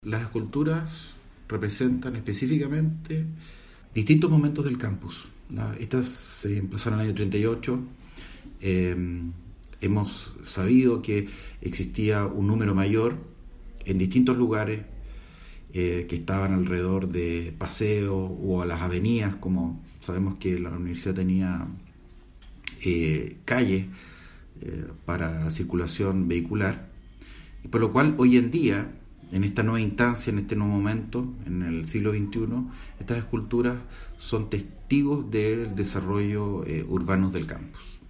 Las esculturas representan específicamente distintos momentos del campus. Estas se empezaron en el año 38. Hemos sabido que existía un número mayor en distintos lugares que estaban alrededor de paseos o a las avenidas, como sabemos que la universidad tenía calles para circulación vehicular, y por lo cual hoy en día, en esta nueva instancia, en este nuevo momento, en el siglo XXI, estas esculturas son testigos del desarrollo urbano del campus.